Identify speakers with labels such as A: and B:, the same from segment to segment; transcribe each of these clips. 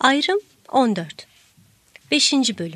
A: Ayrım 14. 5. Bölüm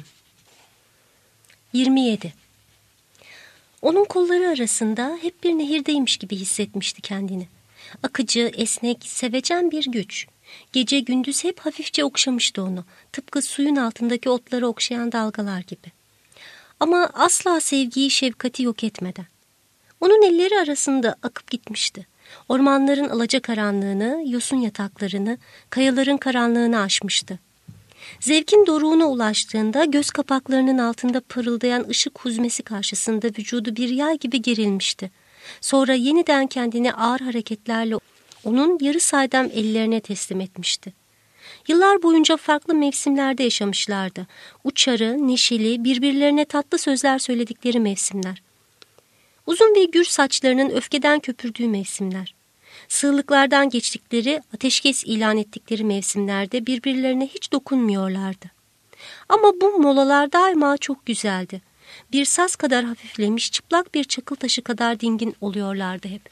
A: 27. Onun kolları arasında hep bir nehirdeymiş gibi hissetmişti kendini. Akıcı, esnek, sevecen bir güç. Gece gündüz hep hafifçe okşamıştı onu. Tıpkı suyun altındaki otları okşayan dalgalar gibi. Ama asla sevgiyi, şefkati yok etmeden. Onun elleri arasında akıp gitmişti. Ormanların alacakaranlığını, yosun yataklarını, kayaların karanlığını aşmıştı. Zevkin doruğuna ulaştığında göz kapaklarının altında parıldayan ışık huzmesi karşısında vücudu bir yay gibi gerilmişti. Sonra yeniden kendini ağır hareketlerle onun yarı saydam ellerine teslim etmişti. Yıllar boyunca farklı mevsimlerde yaşamışlardı. Uçarı, neşeli, birbirlerine tatlı sözler söyledikleri mevsimler. Uzun ve gür saçlarının öfkeden köpürdüğü mevsimler. Sığlıklardan geçtikleri, ateşkes ilan ettikleri mevsimlerde birbirlerine hiç dokunmuyorlardı. Ama bu molalar daima çok güzeldi. Bir saz kadar hafiflemiş, çıplak bir çakıl taşı kadar dingin oluyorlardı hep.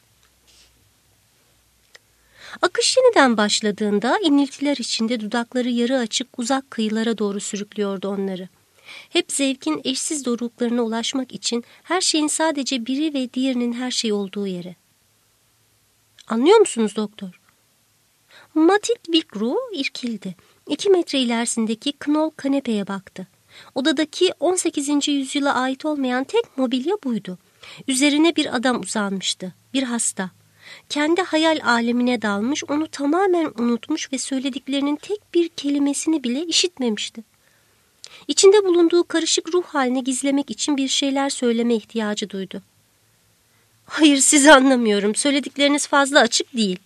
A: Akış yeniden başladığında iniltiler içinde dudakları yarı açık uzak kıyılara doğru sürüklüyordu onları. Hep zevkin eşsiz doruklarına ulaşmak için her şeyin sadece biri ve diğerinin her şey olduğu yere. Anlıyor musunuz doktor? Matilde Wilkrow irkildi. 2 metre ilerisindeki Knoll kanepeye baktı. Odadaki 18. yüzyıla ait olmayan tek mobilya buydu. Üzerine bir adam uzanmıştı. Bir hasta. Kendi hayal alemine dalmış, onu tamamen unutmuş ve söylediklerinin tek bir kelimesini bile işitmemişti. İçinde bulunduğu karışık ruh halini gizlemek için bir şeyler söyleme ihtiyacı duydu. "Hayır, sizi anlamıyorum. Söyledikleriniz fazla açık değil."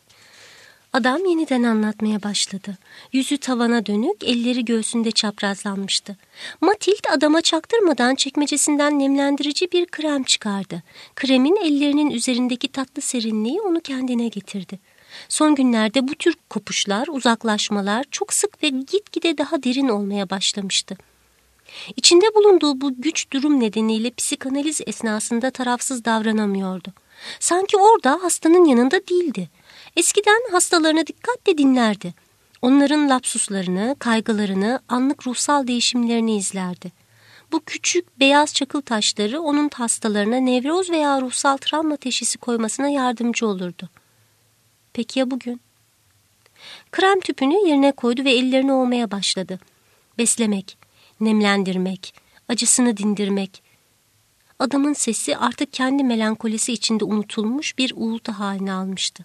A: Adam yeniden anlatmaya başladı. Yüzü tavana dönük, elleri göğsünde çaprazlanmıştı. Matilde adama çaktırmadan çekmecesinden nemlendirici bir krem çıkardı. Kremin ellerinin üzerindeki tatlı serinliği onu kendine getirdi. Son günlerde bu tür kopuşlar, uzaklaşmalar çok sık ve gitgide daha derin olmaya başlamıştı. İçinde bulunduğu bu güç durum nedeniyle psikanaliz esnasında tarafsız davranamıyordu. Sanki orada hastanın yanında değildi. Eskiden hastalarını dikkatle dinlerdi. Onların lapsuslarını, kaygılarını, anlık ruhsal değişimlerini izlerdi. Bu küçük beyaz çakıl taşları onun hastalarına nevroz veya ruhsal travma teşhisi koymasına yardımcı olurdu. Peki ya bugün? Krem tüpünü yerine koydu ve ellerini ovmaya başladı. Beslemek, nemlendirmek, acısını dindirmek. Adamın sesi artık kendi melankolisi içinde unutulmuş bir uğultu haline almıştı.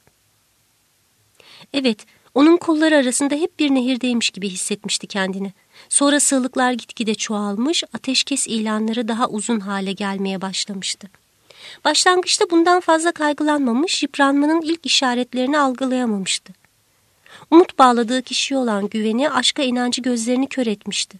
A: Evet, onun kolları arasında hep bir nehirdeymiş gibi hissetmişti kendini. Sonra sığlıklar gitgide çoğalmış, ateşkes ilanları daha uzun hale gelmeye başlamıştı. Başlangıçta bundan fazla kaygılanmamış, yıpranmanın ilk işaretlerini algılayamamıştı. Umut bağladığı kişiye olan güveni, aşka inancı gözlerini kör etmişti.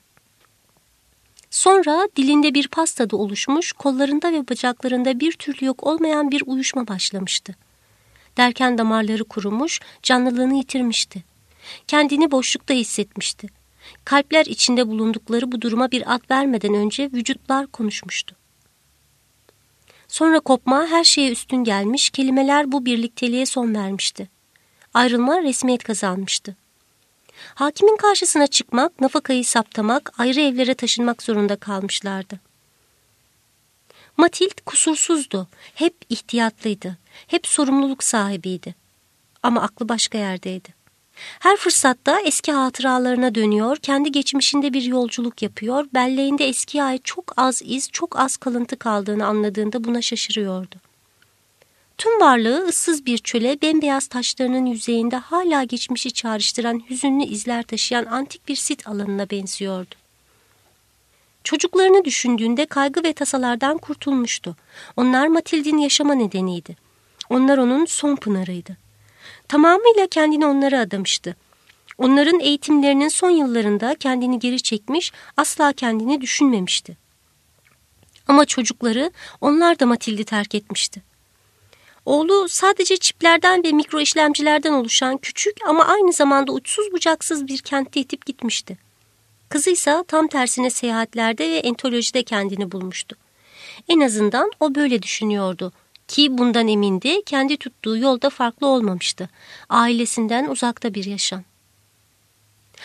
A: Sonra dilinde bir pas tadı oluşmuş, kollarında ve bacaklarında bir türlü yok olmayan bir uyuşma başlamıştı. Derken damarları kurumuş, canlılığını yitirmişti. Kendini boşlukta hissetmişti. Kalpler içinde bulundukları bu duruma bir ad vermeden önce vücutlar konuşmuştu. Sonra kopma her şeye üstün gelmiş, kelimeler bu birlikteliğe son vermişti. Ayrılma resmiyet kazanmıştı. Hakimin karşısına çıkmak, nafakayı saptamak, ayrı evlere taşınmak zorunda kalmışlardı. Matilde kusursuzdu, hep ihtiyatlıydı, hep sorumluluk sahibiydi. Ama aklı başka yerdeydi. Her fırsatta eski hatıralarına dönüyor, kendi geçmişinde bir yolculuk yapıyor, belleğinde eskiye ait çok az iz, çok az kalıntı kaldığını anladığında buna şaşırıyordu. Tüm varlığı ıssız bir çöle, bembeyaz taşlarının yüzeyinde hala geçmişi çağrıştıran hüzünlü izler taşıyan antik bir sit alanına benziyordu. Çocuklarını düşündüğünde kaygı ve tasalardan kurtulmuştu. Onlar Matilde'nin yaşama nedeniydi. Onlar onun son pınarıydı. Tamamıyla kendini onlara adamıştı. Onların eğitimlerinin son yıllarında kendini geri çekmiş, asla kendini düşünmemişti. Ama çocukları, onlar da Matilde'yi terk etmişti. Oğlu sadece çiplerden ve mikro işlemcilerden oluşan küçük ama aynı zamanda uçsuz bucaksız bir kentte yitip gitmişti. Kızı ise tam tersine seyahatlerde ve entolojide kendini bulmuştu. En azından o böyle düşünüyordu ki bundan emindi, kendi tuttuğu yolda farklı olmamıştı. Ailesinden uzakta bir yaşam.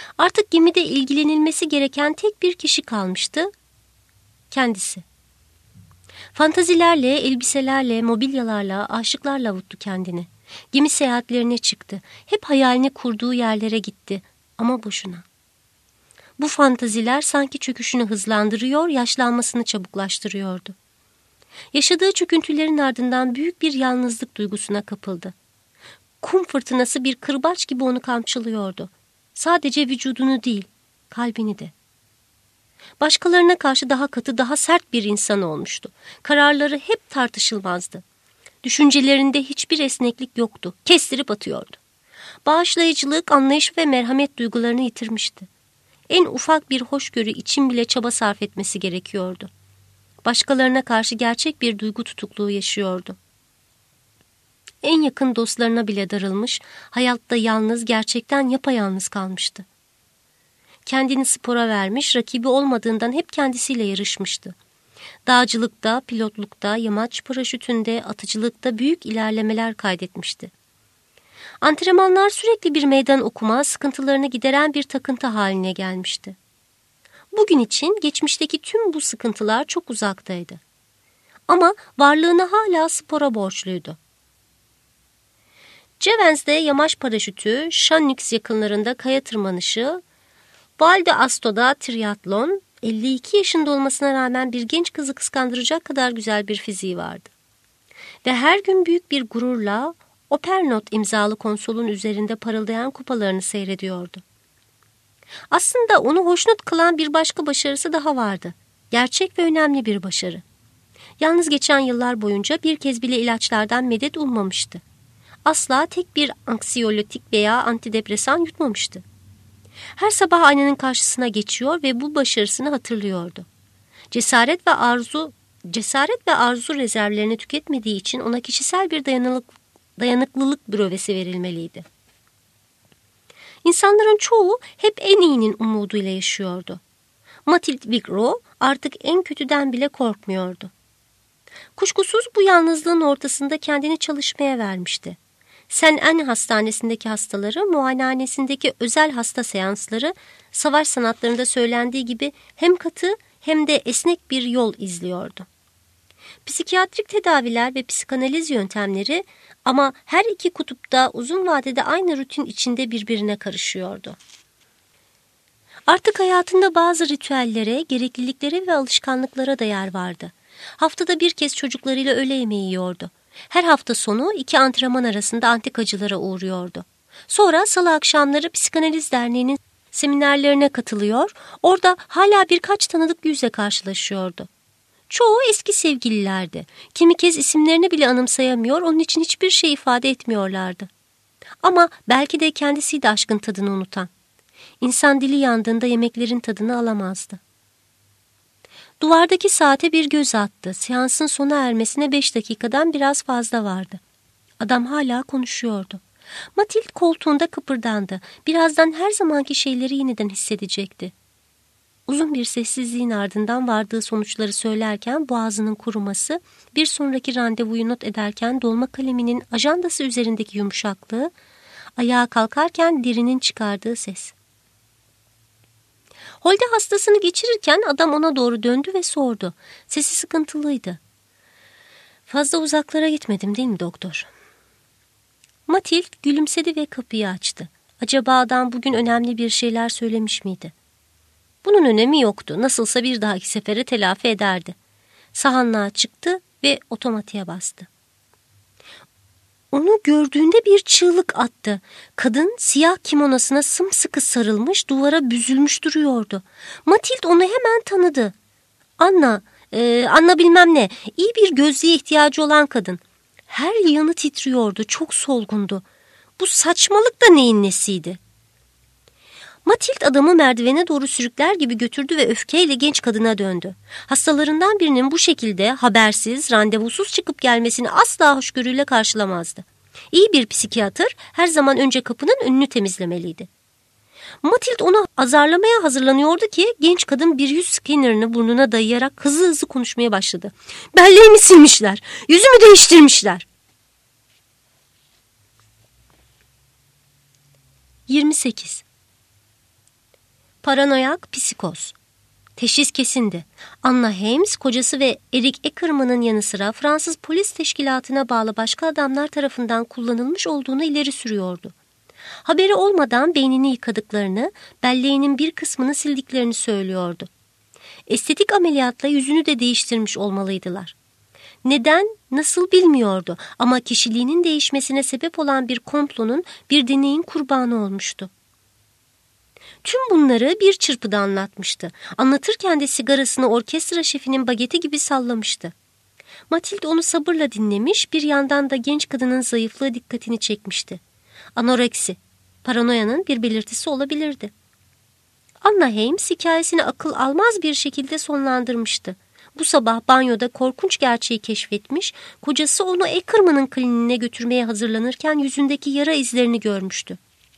A: Artık gemide ilgilenilmesi gereken tek bir kişi kalmıştı, kendisi. Fantazilerle, elbiselerle, mobilyalarla, aşıklarla avuttu kendini. Gemi seyahatlerine çıktı. Hep hayalini kurduğu yerlere gitti. Ama boşuna. Bu fantaziler sanki çöküşünü hızlandırıyor, yaşlanmasını çabuklaştırıyordu. Yaşadığı çöküntülerin ardından büyük bir yalnızlık duygusuna kapıldı. Kum fırtınası bir kırbaç gibi onu kamçılıyordu. Sadece vücudunu değil, kalbini de. Başkalarına karşı daha katı, daha sert bir insan olmuştu. Kararları hep tartışılmazdı. Düşüncelerinde hiçbir esneklik yoktu. Kestirip atıyordu. Bağışlayıcılık, anlayış ve merhamet duygularını yitirmişti. En ufak bir hoşgörü için bile çaba sarf etmesi gerekiyordu. Başkalarına karşı gerçek bir duygu tutukluğu yaşıyordu. En yakın dostlarına bile darılmış, hayatta yalnız, gerçekten yapayalnız kalmıştı. Kendini spora vermiş, rakibi olmadığından hep kendisiyle yarışmıştı. Dağcılıkta, pilotlukta, yamaç paraşütünde, atıcılıkta büyük ilerlemeler kaydetmişti. Antrenmanlar sürekli bir meydan okuma, sıkıntılarını gideren bir takıntı haline gelmişti. Bugün için geçmişteki tüm bu sıkıntılar çok uzaktaydı. Ama varlığını hala spora borçluydu. Cevenz'de yamaç paraşütü, Şanix yakınlarında kaya tırmanışı, Val d'Asto'da triatlon, 52 yaşında olmasına rağmen bir genç kızı kıskandıracak kadar güzel bir fiziği vardı. Ve her gün büyük bir gururla Opernot imzalı konsolun üzerinde parıldayan kupalarını seyrediyordu. Aslında onu hoşnut kılan bir başka başarısı daha vardı. Gerçek ve önemli bir başarı. Yalnız geçen yıllar boyunca bir kez bile ilaçlardan medet ummamıştı. Asla tek bir anksiyolitik veya antidepresan yutmamıştı. Her sabah aynanın karşısına geçiyor ve bu başarısını hatırlıyordu. Cesaret ve arzu rezervlerini tüketmediği için ona kişisel bir dayanıklılık bürövesi verilmeliydi. İnsanların çoğu hep en iyinin umuduyla yaşıyordu. Mathilde Vigreux artık en kötüden bile korkmuyordu. Kuşkusuz bu yalnızlığın ortasında kendini çalışmaya vermişti. Saint-Anne hastanesindeki hastaları, muayenehanesindeki özel hasta seansları, savaş sanatlarında söylendiği gibi hem katı hem de esnek bir yol izliyordu. Psikiyatrik tedaviler ve psikanaliz yöntemleri ama her iki kutupta uzun vadede aynı rutin içinde birbirine karışıyordu. Artık hayatında bazı ritüellere, gerekliliklere ve alışkanlıklara da yer vardı. Haftada bir kez çocuklarıyla öğle yemeği yiyordu. Her hafta sonu 2 antrenman arasında antikacılara uğruyordu. Sonra salı akşamları Psikanaliz Derneği'nin seminerlerine katılıyor, orada hala birkaç tanıdık yüzle karşılaşıyordu. Çoğu eski sevgililerdi. Kimi kez isimlerini bile anımsayamıyor, onun için hiçbir şey ifade etmiyorlardı. Ama belki de kendisiydi aşkın tadını unutan. İnsan dili yandığında yemeklerin tadını alamazdı. Duvardaki saate bir göz attı. Seansın sona ermesine 5 dakikadan biraz fazla vardı. Adam hala konuşuyordu. Mathilde koltuğunda kıpırdandı. Birazdan her zamanki şeyleri yeniden hissedecekti. Uzun bir sessizliğin ardından vardığı sonuçları söylerken boğazının kuruması, bir sonraki randevuyu not ederken dolma kaleminin ajandası üzerindeki yumuşaklığı, ayağa kalkarken derinin çıkardığı ses. Holde hastasını geçirirken adam ona doğru döndü ve sordu. Sesi sıkıntılıydı. Fazla uzaklara gitmedim değil mi doktor? Mathilde gülümsedi ve kapıyı açtı. Acaba adam bugün önemli bir şeyler söylemiş miydi? Bunun önemi yoktu. Nasılsa bir dahaki sefere telafi ederdi. Sahanlığa çıktı ve otomatiğe bastı. Onu gördüğünde bir çığlık attı. Kadın siyah kimonosuna sımsıkı sarılmış, duvara büzülmüş duruyordu. Mathilde onu hemen tanıdı. Anna bilmem ne, iyi bir gözlüğe ihtiyacı olan kadın. Her yanı titriyordu, çok solgundu. Bu saçmalık da neyin nesiydi? Mathilde adamı merdivene doğru sürükler gibi götürdü ve öfkeyle genç kadına döndü. Hastalarından birinin bu şekilde habersiz, randevusuz çıkıp gelmesini asla hoşgörüyle karşılamazdı. İyi bir psikiyatr her zaman önce kapının önünü temizlemeliydi. Mathilde onu azarlamaya hazırlanıyordu ki genç kadın bir yüz scanner'ını burnuna dayayarak hızlı hızlı konuşmaya başladı. Belleğimi silmişler, yüzümü değiştirmişler. 28. Paranoyak psikoz. Teşhis kesindi. Anna Hems, kocası ve Eric Eckermann'ın yanı sıra Fransız polis teşkilatına bağlı başka adamlar tarafından kullanılmış olduğunu ileri sürüyordu. Haberi olmadan beynini yıkadıklarını, belleğinin bir kısmını sildiklerini söylüyordu. Estetik ameliyatla yüzünü de değiştirmiş olmalıydılar. Neden, nasıl bilmiyordu ama kişiliğinin değişmesine sebep olan bir komplonun, bir deneyin kurbanı olmuştu. Tüm bunları bir çırpıda anlatmıştı. Anlatırken de sigarasını orkestra şefinin bageti gibi sallamıştı. Matilde onu sabırla dinlemiş, bir yandan da genç kadının zayıflığı dikkatini çekmişti. Anoreksi, paranoyanın bir belirtisi olabilirdi. Anna Hems hikayesini akıl almaz bir şekilde sonlandırmıştı. Bu sabah banyoda korkunç gerçeği keşfetmiş, kocası onu Eckermann'ın kliniğine götürmeye hazırlanırken yüzündeki yara izlerini görmüştü.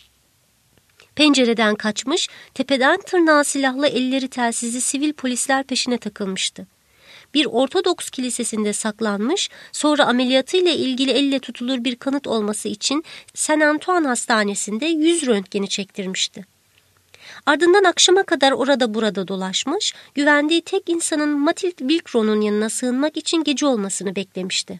A: Pencereden kaçmış, tepeden tırnağa silahlı, elleri telsizli sivil polisler peşine takılmıştı. Bir Ortodoks kilisesinde saklanmış, sonra ameliyatıyla ilgili elle tutulur bir kanıt olması için Saint Antoine Hastanesi'nde yüz röntgeni çektirmişti. Ardından akşama kadar orada burada dolaşmış, güvendiği tek insanın Mathilde Wilkron'un yanına sığınmak için gece olmasını beklemişti.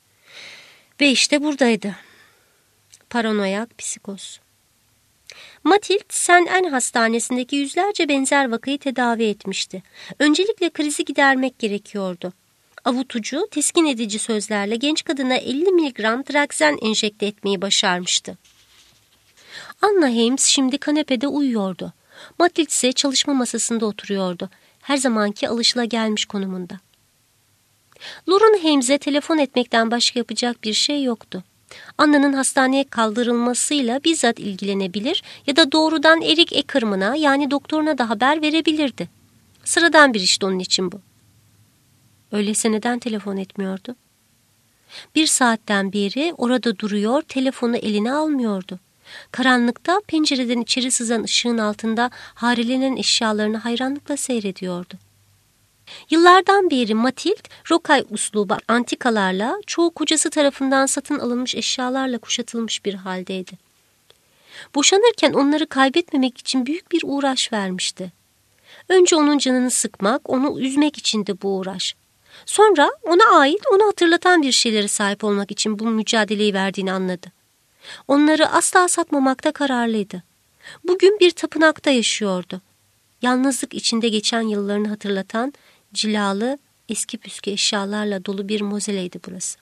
A: Ve işte buradaydı. Paranoyak psikoz. Mathilde, Saint Anne Hastanesi'ndeki yüzlerce benzer vakayı tedavi etmişti. Öncelikle krizi gidermek gerekiyordu. Avutucu, teskin edici sözlerle genç kadına 50 miligram Draxen enjekte etmeyi başarmıştı. Anna Hems şimdi kanepede uyuyordu. Mathilde ise çalışma masasında oturuyordu. Her zamanki alışılagelmiş konumunda. Lauren Hems'e telefon etmekten başka yapacak bir şey yoktu. Anna'nın hastaneye kaldırılmasıyla bizzat ilgilenebilir ya da doğrudan Eric Eckermann'a, yani doktoruna da haber verebilirdi. Sıradan bir işti onun için bu. Öyleyse neden telefon etmiyordu? Bir saatten beri orada duruyor, telefonu eline almıyordu. Karanlıkta pencereden içeri sızan ışığın altında harelenen eşyalarını hayranlıkla seyrediyordu. Yıllardan beri Mathilde, rokay uslubu antikalarla, çoğu kocası tarafından satın alınmış eşyalarla kuşatılmış bir haldeydi. Boşanırken onları kaybetmemek için büyük bir uğraş vermişti. Önce onun canını sıkmak, onu üzmek içindi bu uğraş. Sonra ona ait, onu hatırlatan bir şeylere sahip olmak için bu mücadeleyi verdiğini anladı. Onları asla satmamakta kararlıydı. Bugün bir tapınakta yaşıyordu. Yalnızlık içinde geçen yıllarını hatırlatan cilalı, eski püskü eşyalarla dolu bir mozeydi burası.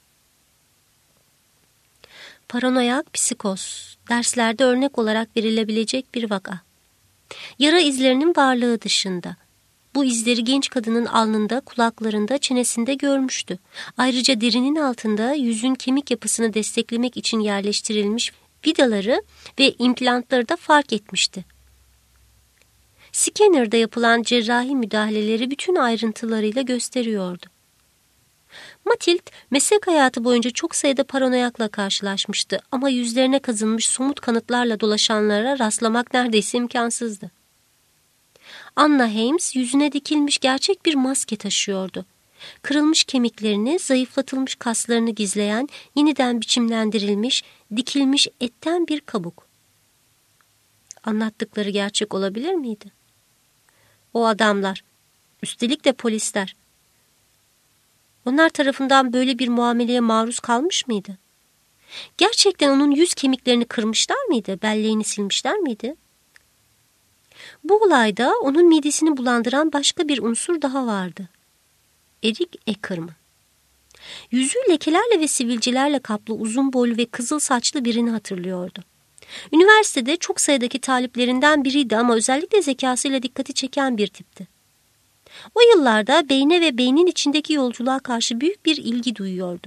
A: Paranoyak psikoz, derslerde örnek olarak verilebilecek bir vaka. Yara izlerinin varlığı dışında. Bu izleri genç kadının alnında, kulaklarında, çenesinde görmüştü. Ayrıca derinin altında yüzün kemik yapısını desteklemek için yerleştirilmiş vidaları ve implantları da fark etmişti. Scanner'da yapılan cerrahi müdahaleleri bütün ayrıntılarıyla gösteriyordu. Mathilde meslek hayatı boyunca çok sayıda paranoyakla karşılaşmıştı ama yüzlerine kazınmış somut kanıtlarla dolaşanlara rastlamak neredeyse imkansızdı. Anna Hems yüzüne dikilmiş gerçek bir maske taşıyordu. Kırılmış kemiklerini, zayıflatılmış kaslarını gizleyen, yeniden biçimlendirilmiş, dikilmiş etten bir kabuk. Anlattıkları gerçek olabilir miydi? O adamlar, üstelik de polisler, onlar tarafından böyle bir muameleye maruz kalmış mıydı? Gerçekten onun yüz kemiklerini kırmışlar mıydı, belleğini silmişler miydi? Bu olayda onun midesini bulandıran başka bir unsur daha vardı. Eric Eckermann. Yüzü lekelerle ve sivilcelerle kaplı, uzun boylu ve kızıl saçlı birini hatırlıyordu. Üniversitede çok sayıdaki taliplerinden biriydi ama özellikle zekasıyla dikkati çeken bir tipti. O yıllarda beyne ve beynin içindeki yolculuğa karşı büyük bir ilgi duyuyordu.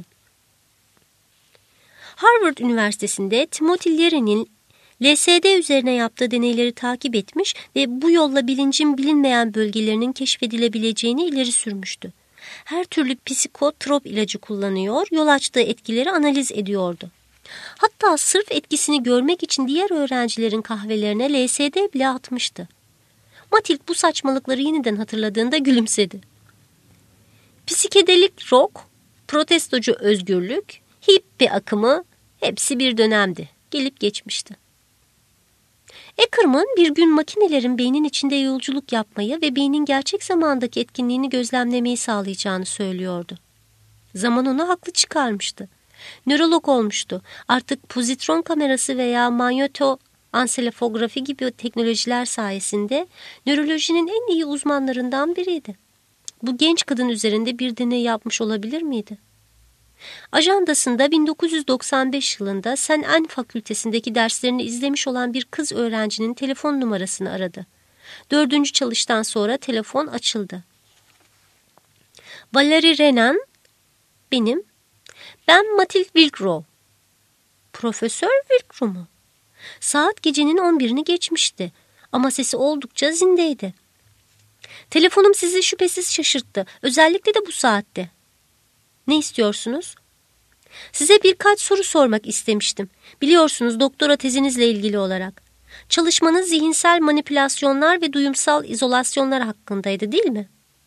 A: Harvard Üniversitesi'nde Timothy Leary'nin LSD üzerine yaptığı deneyleri takip etmiş ve bu yolla bilincin bilinmeyen bölgelerinin keşfedilebileceğini ileri sürmüştü. Her türlü psikotrop ilacı kullanıyor, yol açtığı etkileri analiz ediyordu. Hatta sırf etkisini görmek için diğer öğrencilerin kahvelerine LSD bile atmıştı. Mathilde bu saçmalıkları yeniden hatırladığında gülümsedi. Psikedelik rock, protestocu özgürlük, hippie akımı hepsi bir dönemdi, gelip geçmişti. Ackerman bir gün makinelerin beynin içinde yolculuk yapmayı ve beynin gerçek zamandaki etkinliğini gözlemlemeyi sağlayacağını söylüyordu. Zaman onu haklı çıkarmıştı. Nörolog olmuştu. Artık pozitron kamerası veya manyeto-anselefografi gibi teknolojiler sayesinde nörolojinin en iyi uzmanlarından biriydi. Bu genç kadın üzerinde bir deney yapmış olabilir miydi? Ajandasında 1995 yılında St. Anne Fakültesindeki derslerini izlemiş olan bir kız öğrencinin telefon numarasını aradı. 4. çalıştan sonra telefon açıldı. Valerie Renan, benim. Ben Mathilde Wilkrow. Profesör Wilkrow mu? Saat gecenin 11'ini geçmişti ama sesi oldukça zindeydi. Telefonum sizi şüphesiz şaşırttı. Özellikle de bu saatte. Ne istiyorsunuz? Size birkaç soru sormak istemiştim. Biliyorsunuz doktora tezinizle ilgili olarak. Çalışmanız zihinsel manipülasyonlar ve duyumsal izolasyonlar hakkındaydı değil mi?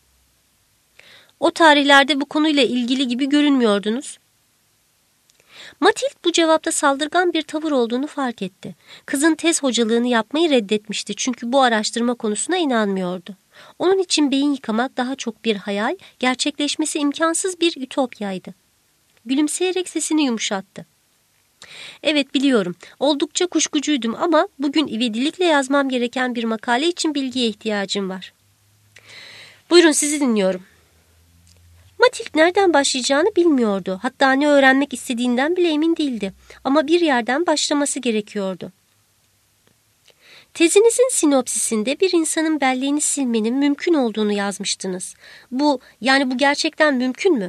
A: O tarihlerde bu konuyla ilgili gibi görünmüyordunuz. Mathilde bu cevapta saldırgan bir tavır olduğunu fark etti. Kızın tez hocalığını yapmayı reddetmişti çünkü bu araştırma konusuna inanmıyordu. Onun için beyin yıkamak daha çok bir hayal, gerçekleşmesi imkansız bir ütopyaydı. Gülümseyerek sesini yumuşattı. Evet biliyorum, oldukça kuşkucuydum ama bugün ivedilikle yazmam gereken bir makale için bilgiye ihtiyacım var. Buyurun sizi dinliyorum. Mathilde nereden başlayacağını bilmiyordu. Hatta ne öğrenmek istediğinden bile emin değildi. Ama bir yerden başlaması gerekiyordu. Tezinizin sinopsisinde bir insanın belleğini silmenin mümkün olduğunu yazmıştınız. Bu gerçekten mümkün mü?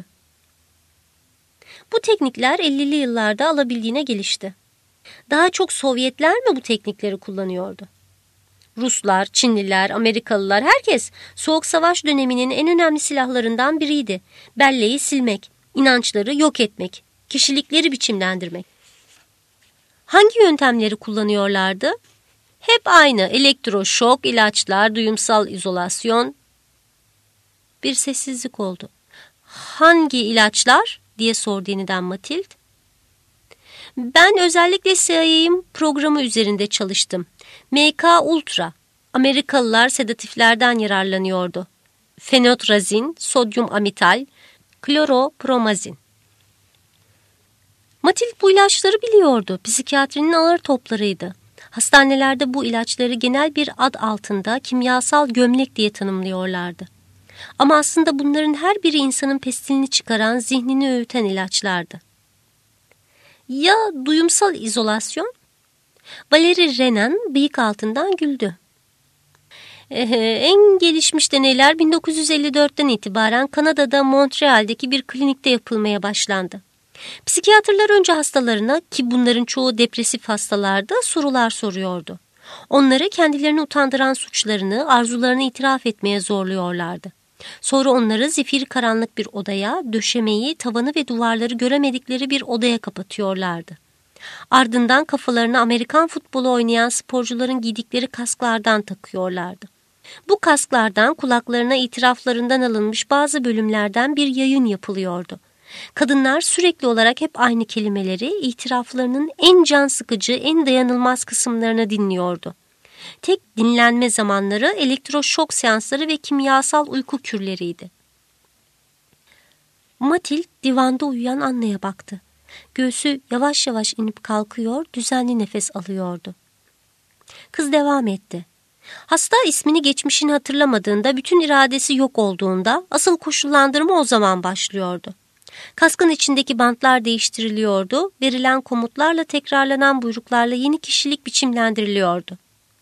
A: Bu teknikler 50'li yıllarda alabildiğine gelişti. Daha çok Sovyetler mi bu teknikleri kullanıyordu? Ruslar, Çinliler, Amerikalılar, herkes Soğuk Savaş döneminin en önemli silahlarından biriydi. Belleği silmek, inançları yok etmek, kişilikleri biçimlendirmek. Hangi yöntemleri kullanıyorlardı? Hep aynı: elektroşok, ilaçlar, duyumsal izolasyon. Bir sessizlik oldu. Hangi ilaçlar? Diye sordu yeniden Mathilde. Ben özellikle CIA'nin programı üzerinde çalıştım. MK Ultra. Amerikalılar sedatiflerden yararlanıyordu. Fenotrazin, sodyum amital, kloropromazin. Mathilde bu ilaçları biliyordu. Psikiyatrinin ağır toplarıydı. Hastanelerde bu ilaçları genel bir ad altında kimyasal gömlek diye tanımlıyorlardı. Ama aslında bunların her biri insanın pestilini çıkaran, zihnini öğüten ilaçlardı. Ya duyumsal izolasyon? Valerie Renan bıyık altından güldü. En gelişmiş deneyler 1954'ten itibaren Kanada'da Montreal'deki bir klinikte yapılmaya başlandı. Psikiyatrlar önce hastalarına, ki bunların çoğu depresif hastalardı, sorular soruyordu. Onları kendilerini utandıran suçlarını, arzularını itiraf etmeye zorluyorlardı. Sonra onları zifiri karanlık bir odaya, döşemeyi, tavanı ve duvarları göremedikleri bir odaya kapatıyorlardı. Ardından kafalarına Amerikan futbolu oynayan sporcuların giydikleri kasklardan takıyorlardı. Bu kasklardan kulaklarına itiraflarından alınmış bazı bölümlerden bir yayın yapılıyordu. Kadınlar sürekli olarak hep aynı kelimeleri, itiraflarının en can sıkıcı, en dayanılmaz kısımlarını dinliyordu. Tek dinlenme zamanları elektroşok seansları ve kimyasal uyku kürleriydi. Mathilde divanda uyuyan Anna'ya baktı. Göğsü yavaş yavaş inip kalkıyor, düzenli nefes alıyordu. Kız devam etti. Hasta ismini, geçmişini hatırlamadığında, bütün iradesi yok olduğunda asıl koşullandırma o zaman başlıyordu. Kaskın içindeki bantlar değiştiriliyordu, verilen komutlarla, tekrarlanan buyruklarla yeni kişilik biçimlendiriliyordu.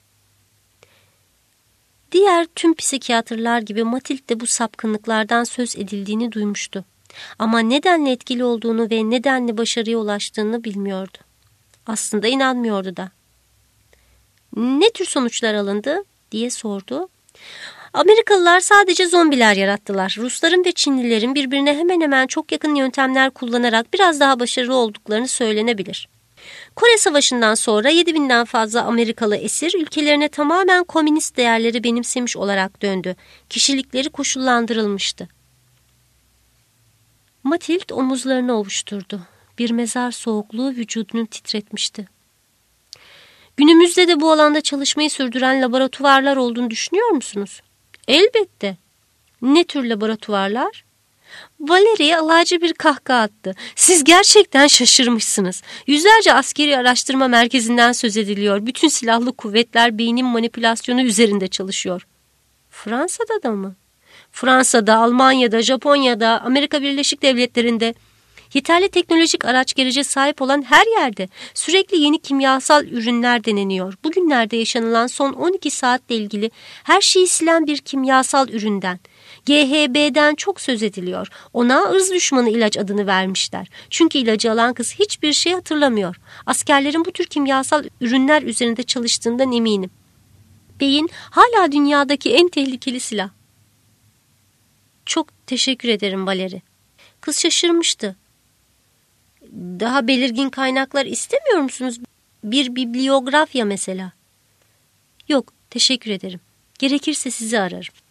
A: Diğer tüm psikiyatrlar gibi Mathilde de bu sapkınlıklardan söz edildiğini duymuştu. Ama nedenle etkili olduğunu ve nedenle başarıya ulaştığını bilmiyordu. Aslında inanmıyordu da. Ne tür sonuçlar alındı diye sordu. Amerikalılar sadece zombiler yarattılar. Rusların ve Çinlilerin birbirine hemen hemen çok yakın yöntemler kullanarak biraz daha başarılı olduklarını söylenebilir. Kore Savaşı'ndan sonra 7.000'den fazla Amerikalı esir ülkelerine tamamen komünist değerleri benimsemiş olarak döndü. Kişilikleri koşullandırılmıştı. Mathilde omuzlarını ovuşturdu. Bir mezar soğukluğu vücudunu titretmişti. Günümüzde de bu alanda çalışmayı sürdüren laboratuvarlar olduğunu düşünüyor musunuz? Elbette. Ne tür laboratuvarlar? Valeri alaycı bir kahkaha attı. Siz gerçekten şaşırmışsınız. Yüzlerce askeri araştırma merkezinden söz ediliyor. Bütün silahlı kuvvetler beynin manipülasyonu üzerinde çalışıyor. Fransa'da da mı? Fransa'da, Almanya'da, Japonya'da, Amerika Birleşik Devletleri'nde, yeterli teknolojik araç gerece sahip olan her yerde sürekli yeni kimyasal ürünler deneniyor. Bugünlerde yaşanılan son 12 saatle ilgili her şeyi silen bir kimyasal üründen, GHB'den çok söz ediliyor. Ona ırz düşmanı ilaç adını vermişler. Çünkü ilacı alan kız hiçbir şey hatırlamıyor. Askerlerin bu tür kimyasal ürünler üzerinde çalıştığından eminim. Beyin hala dünyadaki en tehlikeli silah. Çok teşekkür ederim Valeri. Kız şaşırmıştı. Daha belirgin kaynaklar istemiyor musunuz? Bir bibliografya mesela. Yok, teşekkür ederim. Gerekirse sizi ararım.